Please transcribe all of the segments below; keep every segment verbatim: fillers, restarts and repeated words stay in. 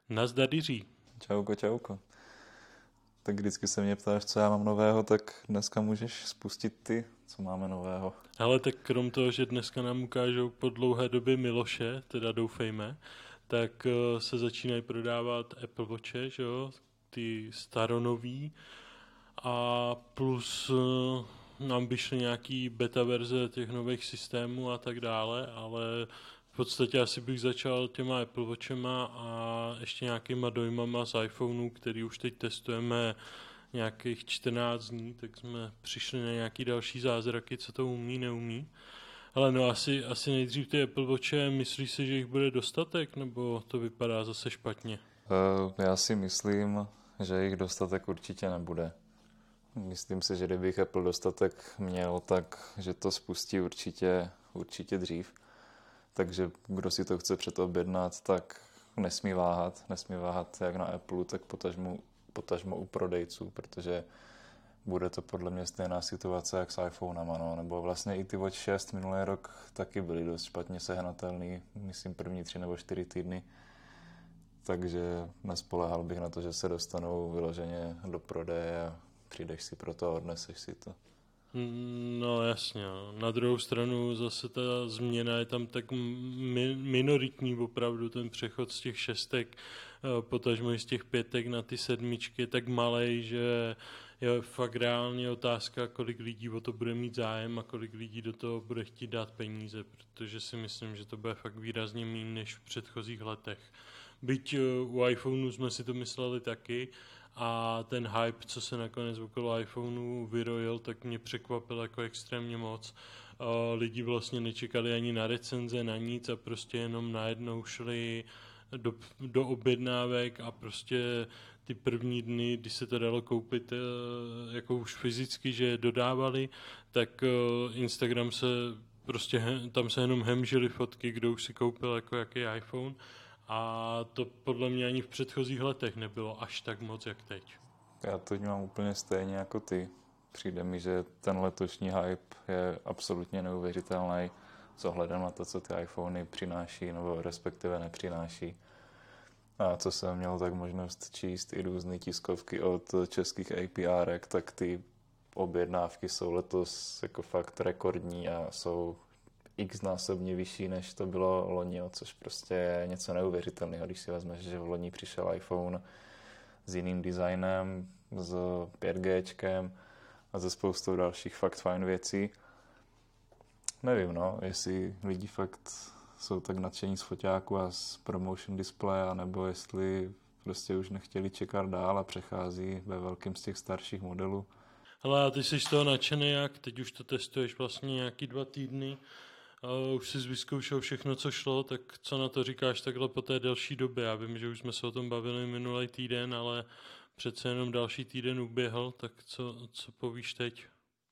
Nazdar Jiří. Čauko, čauko. Tak vždycky se mě ptáš, co já mám nového, tak dneska můžeš spustit ty, co máme nového. Ale tak krom toho, že dneska nám ukážou po dlouhé době Miloše, teda doufejme, tak uh, se začínají prodávat Apple Watche, že jo, ty staronový, a plus uh, nám vyšly nějaký beta verze těch nových systémů a tak dále, ale v podstatě asi bych začal těma Apple Watchema a ještě nějakýma dojmama z iPhoneu, který už teď testujeme nějakých čtrnáct dní, tak jsme přišli na nějaký další zázraky, co to umí, neumí. Ale no asi, asi nejdřív ty Apple Watche, myslíš si, že jich bude dostatek, nebo to vypadá zase špatně? Uh, já si myslím, že jich dostatek určitě nebude. Myslím si, že kdybych Apple dostatek měl, tak že to spustí určitě, určitě dřív. Takže kdo si to chce předobjednat, tak nesmí váhat. Nesmí váhat jak na Apple, tak potažmo, potažmo u prodejců, protože bude to podle mě stejná situace jak s iPhonama, no. Nebo vlastně i ty Watch šest minulý rok taky byly dost špatně sehnatelný, myslím první tři nebo čtyři týdny. Takže nespolehal bych na to, že se dostanou vyloženě do prodeje a přijdeš si pro to a odneseš si to. No jasně, na druhou stranu zase ta změna je tam tak mi- minoritní opravdu, ten přechod z těch šestek, potažmo i z těch pětek na ty sedmičky je tak malej, že je fakt reálně otázka, kolik lidí o to bude mít zájem a kolik lidí do toho bude chtít dát peníze, protože si myslím, že to bude fakt výrazně méně než v předchozích letech. Byť u iPhoneu jsme si to mysleli taky, a ten hype, co se nakonec okolo iPhoneu vyrojil, tak mě překvapil jako extrémně moc. Lidi vlastně nečekali ani na recenze, na nic a prostě jenom najednou šli do, do objednávek a prostě ty první dny, kdy se to dalo koupit jako už fyzicky, že je dodávali, tak Instagram se prostě, tam se jenom hemžily fotky, kdo už si koupil jako jaký iPhone. A to podle mě ani v předchozích letech nebylo až tak moc, jak teď. Já to mám úplně stejně jako ty. Přijde mi, že ten letošní hype je absolutně neuvěřitelný s ohledem na to, co ty iPhony přináší, nebo respektive nepřináší. A co jsem měl tak možnost číst i různé tiskovky od českých A P R, tak ty objednávky jsou letos jako fakt rekordní a jsou x násobně vyšší, než to bylo loni, což prostě je něco neuvěřitelného, když si vezmeš, že v loni přišel iPhone s jiným designem, s pět géčkem a ze spoustou dalších fakt fajn věcí. Nevím, no, jestli lidi fakt jsou tak nadšení z foťáku a z promotion display, nebo jestli prostě už nechtěli čekat dál a přechází ve velkým z těch starších modelů. Hele, a ty jsi z toho nadšený jak? Teď už to testuješ vlastně nějaký dva týdny. Uh, už jsi vyzkoušel všechno, co šlo, tak co na to říkáš takhle po té delší době? Já vím, že už jsme se o tom bavili minulý týden, ale přece jenom další týden uběhl, tak co, co povíš teď?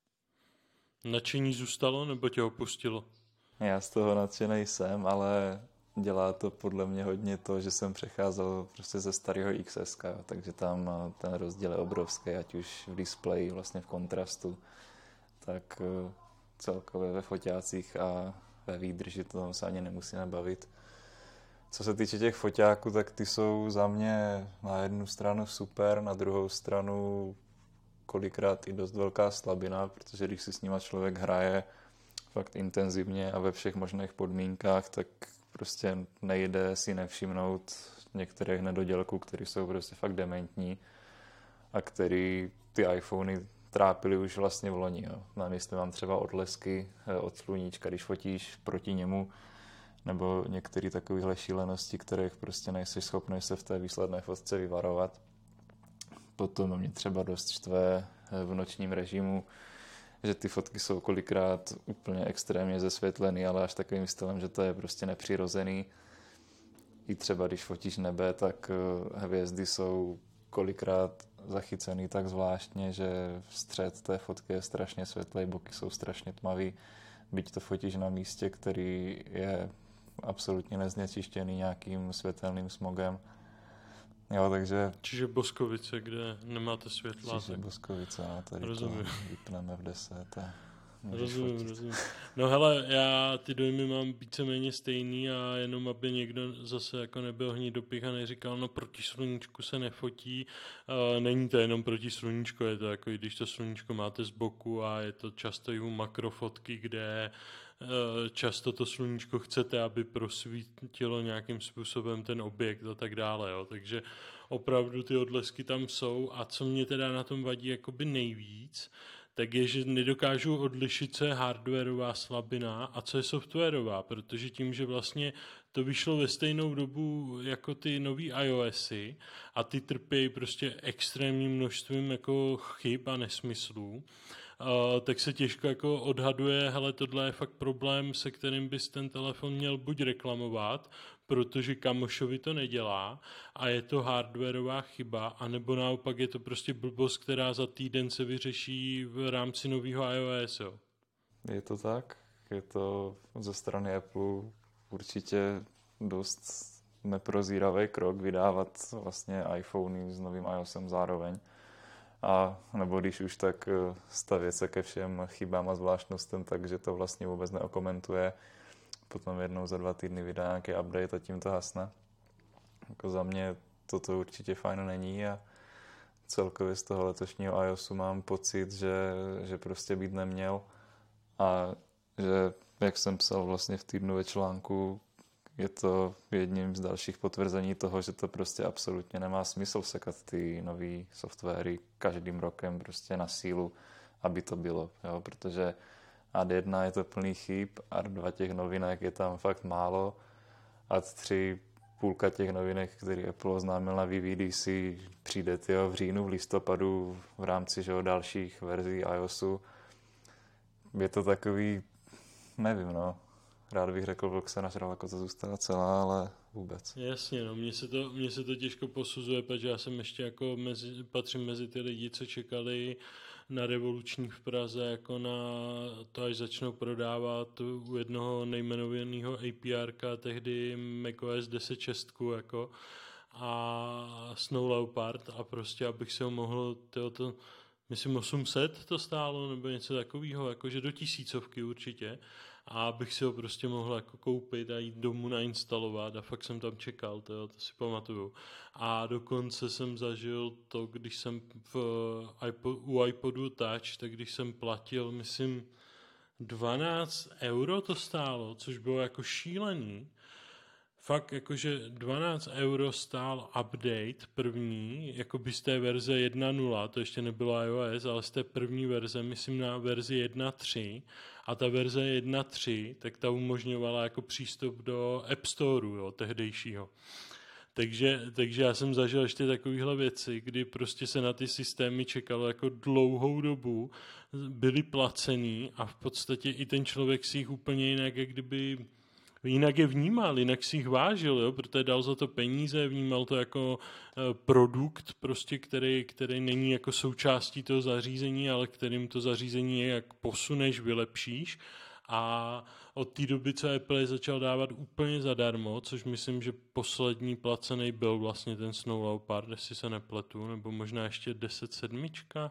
Nadšení zůstalo nebo tě opustilo? Já z toho nadšený jsem, ale dělá to podle mě hodně to, že jsem přecházel prostě ze starého X S, takže tam ten rozdíl je obrovský, ať už v displeji, vlastně v kontrastu, tak celkově ve foťácích a ve výdrži, to se ani nemusíme bavit. Co se týče těch foťáků, tak ty jsou za mě na jednu stranu super, na druhou stranu kolikrát i dost velká slabina, protože když si s nima člověk hraje fakt intenzivně a ve všech možných podmínkách, tak prostě nejde si nevšimnout některých nedodělků, které jsou prostě fakt dementní a který ty iPhony trápily už vlastně v loni. Jo. Na mysli mám třeba odlesky od sluníčka, když fotíš proti němu, nebo některé takovéhle šílenosti, kterých prostě nejsi schopný se v té výsledné fotce vyvarovat. Potom mě třeba dost štve v nočním režimu, že ty fotky jsou kolikrát úplně extrémně zesvětlený, ale až takovým stylem, že to je prostě nepřirozený. I třeba když fotíš nebe, tak hvězdy jsou kolikrát zachycený tak zvláštně, že střed té fotky je strašně světlej, boky jsou strašně tmavý, byť to fotíš na místě, který je absolutně neznečištěný nějakým světelným smogem. Jo, takže... Čiže Boskovice, kde nemáte světla. Čiže Boskovice, no, tady rozumím. To vypneme v deset. Rozumím, fotit. rozumím. No hele, já ty dojmy mám víceméně stejný a jenom aby někdo zase jako nebyl hnidopich a neříkal, no proti sluníčku se nefotí. Uh, není to jenom proti sluníčku, je to jako když to sluníčko máte z boku a je to často i u makrofotky, kde uh, často to sluníčko chcete, aby prosvítilo nějakým způsobem ten objekt a tak dále. Jo. Takže opravdu ty odlesky tam jsou a co mě teda na tom vadí jakoby nejvíc, tak je, že nedokážu odlišit, co je hardwareová slabina a co je softwarová, protože tím, že vlastně to vyšlo ve stejnou dobu jako ty nový iOSy a ty trpějí prostě extrémním množstvím jako chyb a nesmyslů, Uh, tak se těžko jako odhaduje, hele, tohle je fakt problém, se kterým bys ten telefon měl buď reklamovat, protože kamošovi to nedělá a je to hardwareová chyba, anebo naopak je to prostě blbost, která za týden se vyřeší v rámci nového iOS. Jo. Je to tak? Je to ze strany Apple určitě dost neprozíravý krok vydávat vlastně iPhony s novým iOSem zároveň. A nebo když už tak stavět se ke všem chybám a zvláštnostem, takže to vlastně vůbec neokomentuje. Potom jednou za dva týdny vydá nějaký update a tím to hasne. Jako za mě toto určitě fajn není a celkově z toho letošního iOSu mám pocit, že, že prostě být neměl a že, jak jsem psal vlastně v týdnu ve článku, je to jedním z dalších potvrzení toho, že to prostě absolutně nemá smysl sekat ty nový softwary každým rokem prostě na sílu, aby to bylo, jo? Protože A D jedna je to plný chyb, A D dva těch novinek je tam fakt málo, A D tři půlka těch novinek, který Apple oznámil na V V D C, přijde tyjo, v říjnu, v listopadu v rámci že, dalších verzí iOSu. Je to takový, nevím no, rád bych řekl, vlk se nažral, jako to zůstala celá, ale vůbec. Jasně, no, mně se to, mně se to těžko posuzuje, protože já jsem ještě jako mezi, patřím mezi ty lidi, co čekali na Revoluční v Praze, jako na to, až začnou prodávat u jednoho nejmenovaného A P R ka, tehdy macOS deset šest, jako a Snow Leopard a prostě, abych si ho mohl, tyjo, to, myslím osm set to stálo, nebo něco takového, jakože do tisícovky určitě. A abych si ho prostě mohl jako koupit a jít domů nainstalovat a fakt jsem tam čekal, to, to si pamatuju. A dokonce jsem zažil to, když jsem v iPod, u iPodu Touch, tak když jsem platil, myslím, dvanáct euro to stálo, což bylo jako šílený. Fakt jakože dvanáct euro stál update první, jako by z té verze jedna tečka nula, to ještě nebylo iOS, ale z té první verze, myslím na verzi jedna tečka tři a ta verze jedna tečka tři, tak ta umožňovala jako přístup do App Storeu, jo, tehdejšího. Takže, takže já jsem zažil ještě takovéhle věci, kdy prostě se na ty systémy čekalo jako dlouhou dobu, byly placený a v podstatě i ten člověk si jich úplně jinak, jak kdyby jinak je vnímal, jinak si jich vážil, jo, protože dal za to peníze, vnímal to jako e, produkt, prostě, který, který není jako součástí toho zařízení, ale kterým to zařízení je, jak posuneš, vylepšíš. A od té doby, co Apple je začal dávat úplně zadarmo, což myslím, že poslední placený byl vlastně ten Snow Leopard, jestli se nepletu, nebo možná ještě deset sedmička.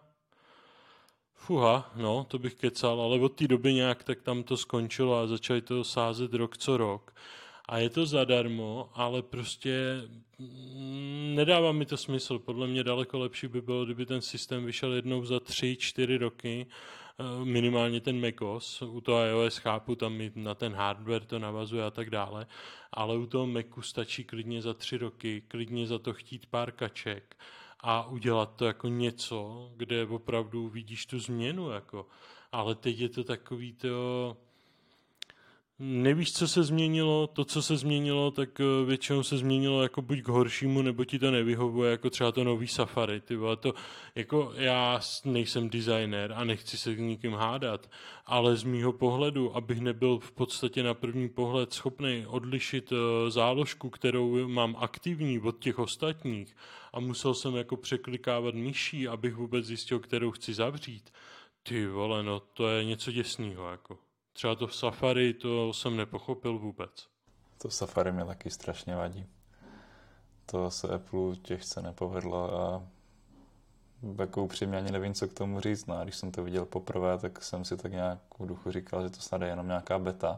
Fuha, no, to bych kecal, ale od té doby nějak tak tam to skončilo a začali to sázet rok co rok. A je to zadarmo, ale prostě nedává mi to smysl. Podle mě daleko lepší by bylo, kdyby ten systém vyšel jednou za tři, čtyři roky, minimálně ten macOS. U toho iOS chápu, tam na ten hardware to navazuje a tak dále, ale u toho Macu stačí klidně za tři roky, klidně za to chtít pár kaček a udělat to jako něco, kde opravdu vidíš tu změnu, jako. Ale teď je to takový to... Nevíš, co se změnilo, to, co se změnilo, tak většinou se změnilo jako buď k horšímu, nebo ti to nevyhovuje, jako třeba to nový Safari, ty vole, to, jako já nejsem designér a nechci se s nikým hádat, ale z mýho pohledu, abych nebyl v podstatě na první pohled schopný odlišit záložku, kterou mám aktivní od těch ostatních a musel jsem jako překlikávat myší, abych vůbec zjistil, kterou chci zavřít, ty vole, no to je něco děsného, jako. Třeba to v Safari, to jsem nepochopil vůbec. To Safari mě taky strašně vadí. To se Apple těžce nepovedlo a jako upřímně ani nevím, co k tomu říct. No, a když jsem to viděl poprvé, tak jsem si tak nějak v duchu říkal, že to snad je jenom nějaká beta.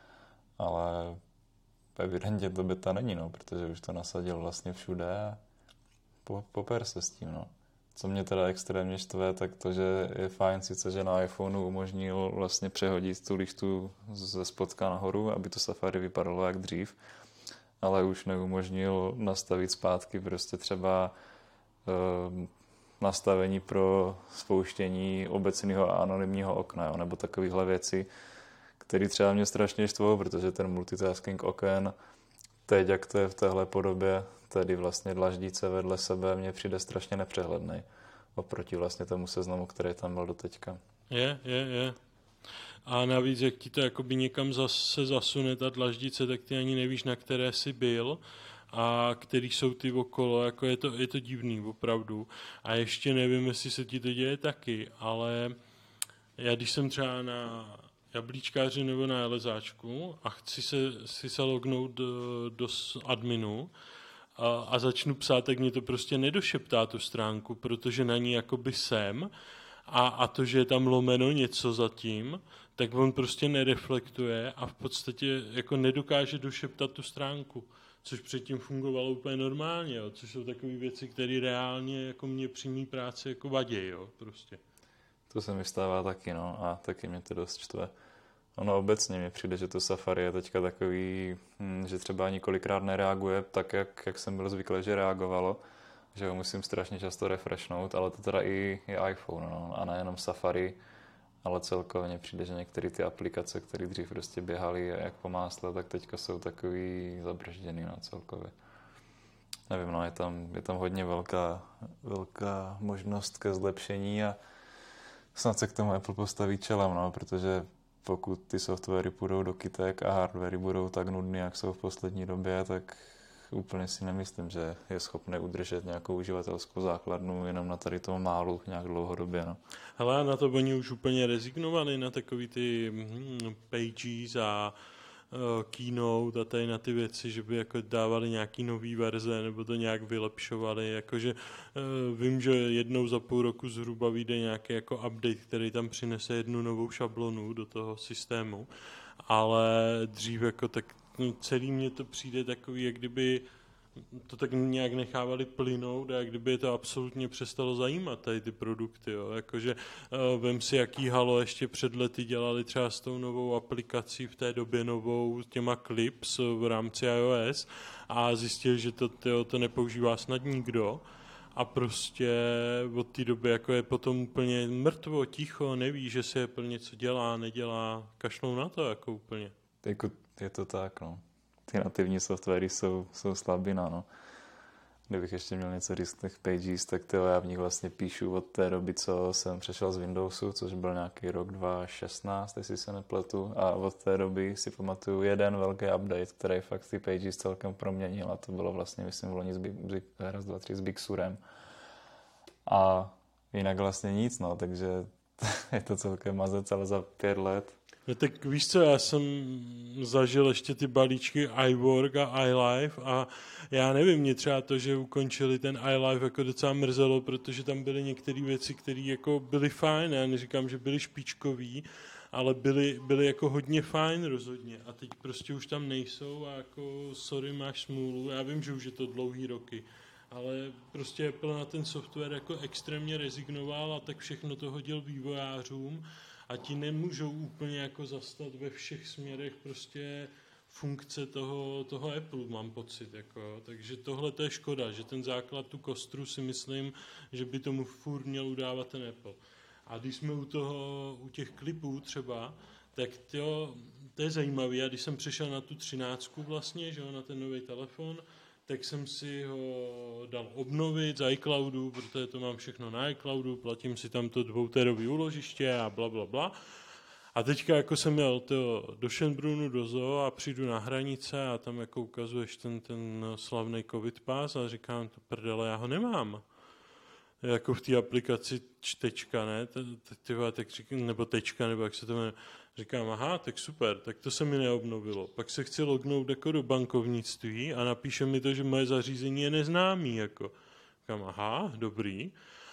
Ale evidentně to beta není, no, protože už to nasadil vlastně všude a po, poper se s tím, no. Co mě teda extrémně štve, tak to, že je fajn sice, že na iPhoneu umožnil vlastně přehodit tu lištu ze spodka nahoru, aby to Safari vypadalo jak dřív, ale už neumožnil nastavit zpátky prostě třeba e, nastavení pro spouštění obecného a anonymního okna, jo, nebo takovéhle věci, které třeba mě strašně štvou, protože ten multitasking oken teď, jak to je v téhle podobě, tedy vlastně dlaždíce vedle sebe, mně přijde strašně nepřehledný oproti vlastně tomu seznamu, který tam byl doteďka. Je, je, je. A navíc, jak ti to jakoby někam zase zasune ta dlaždice, tak ty ani nevíš, na které jsi byl a který jsou ty okolo, jako je to, je to divný opravdu. A ještě nevím, jestli se ti to děje taky, ale já když jsem třeba na jablíčkáři nebo na jelezáčku a chci se, si se lognout do, do adminu a, a začnu psát, tak mě to prostě nedošeptá tu stránku, protože na ní jakoby jsem a, a to, že je tam lomeno něco zatím, tak on prostě nereflektuje a v podstatě jako nedokáže došeptat tu stránku, což předtím fungovalo úplně normálně, jo, což jsou takové věci, které reálně jako mě při mý práci jako vadí, jo, prostě. To se mi stává taky, no, a taky mě to dost štve. Ono obecně mi přijde, že to Safari je teďka takový, hm, že třeba několikrát nereaguje tak, jak, jak jsem byl zvyklý, že reagovalo, že ho musím strašně často refreshnout, ale to teda i je iPhone, no, a nejenom Safari, ale celkově přijde, že některé ty aplikace, které dřív prostě běhaly jak po másle, tak teďka jsou takový zabržděný, no, celkově. Nevím, no, je tam, je tam hodně velká, velká možnost ke zlepšení a snad se k tomu Apple postaví čelem, no, protože pokud ty softwary půjdou do kytek a hardwary budou tak nudný, jak jsou v poslední době, tak úplně si nemyslím, že je schopné udržet nějakou uživatelskou základnu jenom na tady tom málu nějak dlouhodobě. No. Hele, na to oni už úplně rezignovali na takový ty hm, pages a uh, keynote a tady na ty věci, že by jako dávali nějaký nový verze nebo to nějak vylepšovali. Jakože uh, vím, že jednou za půl roku zhruba vyjde nějaký jako update, který tam přinese jednu novou šablonu do toho systému, ale dřív jako tak no, celý mně to přijde takový, jak kdyby to tak nějak nechávali plynout a jak kdyby je to absolutně přestalo zajímat tady ty produkty. Jo. Jakože uh, vem si, jaký halo ještě před lety dělali třeba s tou novou aplikací v té době novou těma Clips v rámci iOS a zjistil, že to, to, to nepoužívá snad nikdo a prostě od té doby jako je potom úplně mrtvo, ticho, neví, že se Apple něco dělá, nedělá, kašlou na to jako úplně. Jako je to tak, no. Ty nativní softwary jsou, jsou slabina, no. Kdybych ještě měl něco říct těch pages, tak tyjo, já v nich vlastně píšu od té doby, co jsem přešel z Windowsu, což byl nějaký rok dva tisíce šestnáct, jestli se nepletu, a od té doby si pamatuju jeden velký update, který fakt ty pages celkem proměnil a to bylo vlastně, myslím, v loni s, Big, raz, dva, tři s Big Surem. A jinak vlastně nic, no, takže je to celkem mazec, ale za pět let. No tak víš co, já jsem zažil ještě ty balíčky iWork a iLife a já nevím, mě třeba to, že ukončili ten iLife jako docela mrzelo, protože tam byly některé věci, které jako byly fajn, já neříkám, že byly špičkový, ale byly, byly jako hodně fajn rozhodně a teď prostě už tam nejsou a jako sorry, máš smůlu, já vím, že už je to dlouhý roky, ale prostě Apple na ten software jako extrémně rezignoval a tak všechno to hodil vývojářům a ti nemůžou úplně jako zastat ve všech směrech prostě funkce toho, toho Apple, mám pocit. Jako. Takže tohle to je škoda, že ten základ, tu kostru si myslím, že by tomu furt měl udávat ten Apple. A když jsme u toho, u těch klipů třeba, tak to, to je zajímavé. Já když jsem přešel na tu třináctku vlastně, že jo, na ten nový telefon, tak jsem si ho dal obnovit z iCloudu, protože to mám všechno na iCloudu, platím si tam to dvouterový úložiště a bla, bla, bla. A teďka jako jsem jel to do Schönbrunnu do zoo a přijdu na hranice a tam jako ukazuješ ten, ten slavný covid pass a říkám, to prdele, já ho nemám. Jako v té aplikaci čtečka, ne? Tyva, tak říkám, nebo tečka, nebo jak se to jmenuje. Říkám, aha, tak super, tak to se mi neobnovilo. Pak se chci lognout jako do bankovnictví a napíše mi to, že moje zařízení je neznámý. Jako. Říkám, aha, dobrý.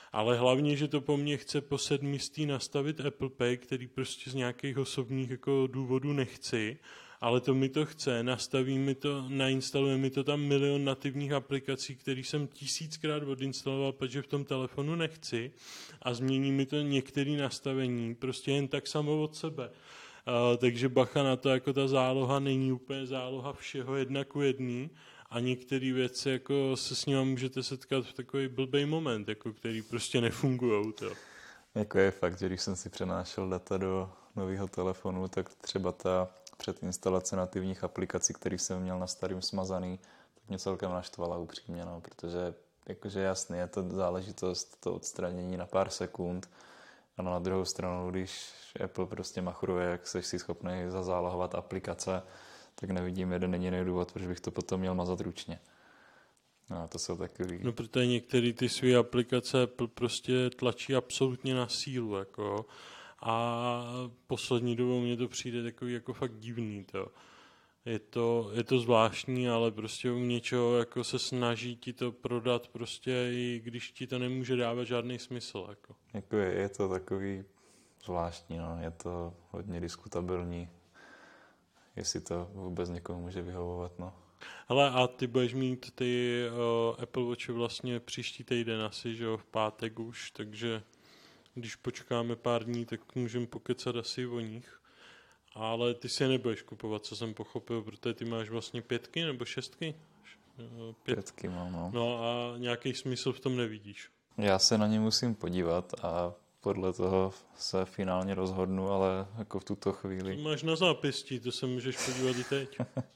Ale hlavně, že to po mně chce po sedmistý nastavit Apple Pay, který prostě z nějakých osobních jako důvodů nechci, ale to mi to chce, nastaví mi to, nainstaluje mi to tam milion nativních aplikací, který jsem tisíckrát odinstaloval, protože v tom telefonu nechci a změní mi to některé nastavení, prostě jen tak samo od sebe. Uh, takže bacha na to, jako ta záloha není úplně záloha všeho jedna ku jedný a některé věci jako se s nimi můžete setkat v takový blbej moment, jako který prostě nefungujou. To. Jako je fakt, že když jsem si přenášel data do nového telefonu, tak třeba ta předinstalace nativních aplikací, které jsem měl na starým smazaný, tak mě celkem naštvala upřímně, no, protože jakože jasně, je to záležitost to odstranění na pár sekund, a na druhou stranu, když Apple prostě machruje, jak jsi si schopný zazálohovat aplikace, tak nevidím jeden jediný důvod, proč bych to potom měl mazat ručně. No, to jsou takový... No, protože některé ty své aplikace Apple prostě tlačí absolutně na sílu, jako, a poslední dobou mně to přijde takový jako fakt divný, to. Je to, je to zvláštní, ale prostě u něčeho jako se snaží ti to prodat prostě, i když ti to nemůže dávat žádný smysl. Jako. Jako je, je to takový zvláštní, no. Je to hodně diskutabilní, jestli to vůbec někomu může vyhovovat. No. Hele, a ty budeš mít ty uh, Apple Watche vlastně příští týden asi, že jo, v pátek už, takže když počkáme pár dní, tak můžeme pokecat asi o nich. Ale ty si je nebudeš kupovat, co jsem pochopil, protože ty máš vlastně pětky nebo šestky? Pět. Pětky mám, no. No a nějaký smysl v tom nevidíš. Já se na ně musím podívat a podle toho se finálně rozhodnu, ale jako v tuto chvíli... To máš na zápěstí, to se můžeš podívat i teď.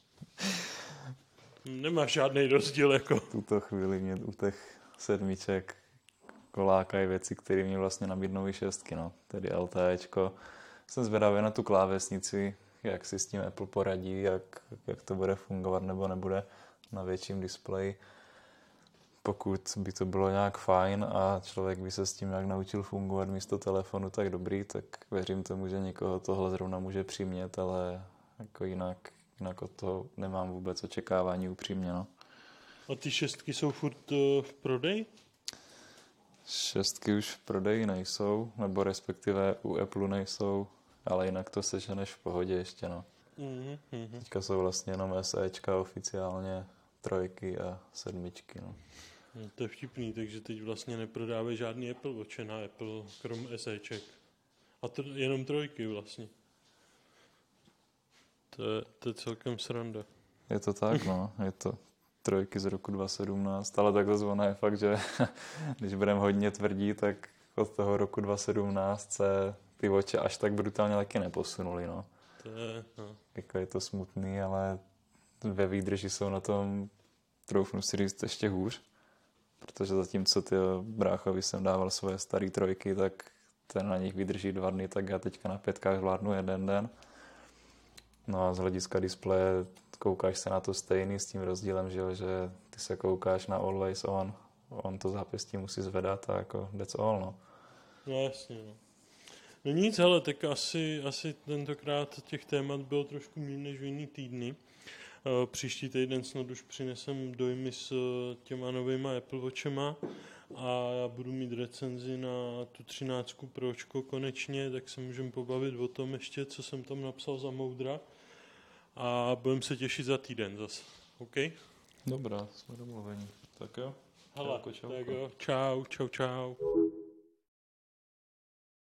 Nemáš žádný rozdíl, jako. V tuto chvíli mě u těch sedmiček kolákají věci, které mě vlastně nabídnou i šestky, no. Tedy LTEčko. Jsem zvědavý na tu klávesnici, jak si s tím Apple poradí, jak, jak to bude fungovat nebo nebude na větším displeji. Pokud by to bylo nějak fajn a člověk by se s tím nějak naučil fungovat místo telefonu, tak dobrý, tak věřím tomu, že někoho tohle zrovna může přimět, ale jako jinak, jinak od toho nemám vůbec očekávání upřímně. No. A ty šestky jsou furt uh, v prodeji? Šestky už v prodeji nejsou, nebo respektive u Apple nejsou, ale jinak to seženeš v pohodě ještě, no. Mm-hmm. Teďka jsou vlastně jenom SEčka oficiálně, trojky a sedmičky, no. No, to je vtipný, takže teď vlastně neprodávají žádný Apple Watche na Apple, krom SEček. A to jenom trojky vlastně. To je, to je celkem sranda. Je to tak, no. Je to trojky z roku dva tisíce sedmnáct, ale tak zrovna je fakt, že když budeme hodně tvrdí, tak od toho roku dva tisíce sedmnáct se ty Watche až tak brutálně taky neposunuli, no. To je, no. Jako je to smutný, ale ve výdrži jsou na tom, troufnu si říct, ještě hůř. Protože zatímco ty bráchovi jsem dával svoje staré trojky, tak ten na nich vydrží dva dny, tak já teďka na pětkách zvládnu jeden den. No a z hlediska displeje koukáš se na to stejný s tím rozdílem, že, že ty se koukáš na always on, on to zápěstí musí zvedat a jako that's all, no. No jasně, no. No nic, hele, tak asi, asi tentokrát těch témat bylo trošku méně než v jiný týdny. Příští týden snad už přinesem dojmy s těma novýma Apple Watchema a já budu mít recenzi na tu třináctku Pročko konečně, tak se můžeme pobavit o tom ještě, co jsem tam napsal za moudra a budeme se těšit za týden zase. OK? Dobrá, jsme domluveni. Tak jo. Hele, čauko, čauko. tak jo, čau, čau, čau.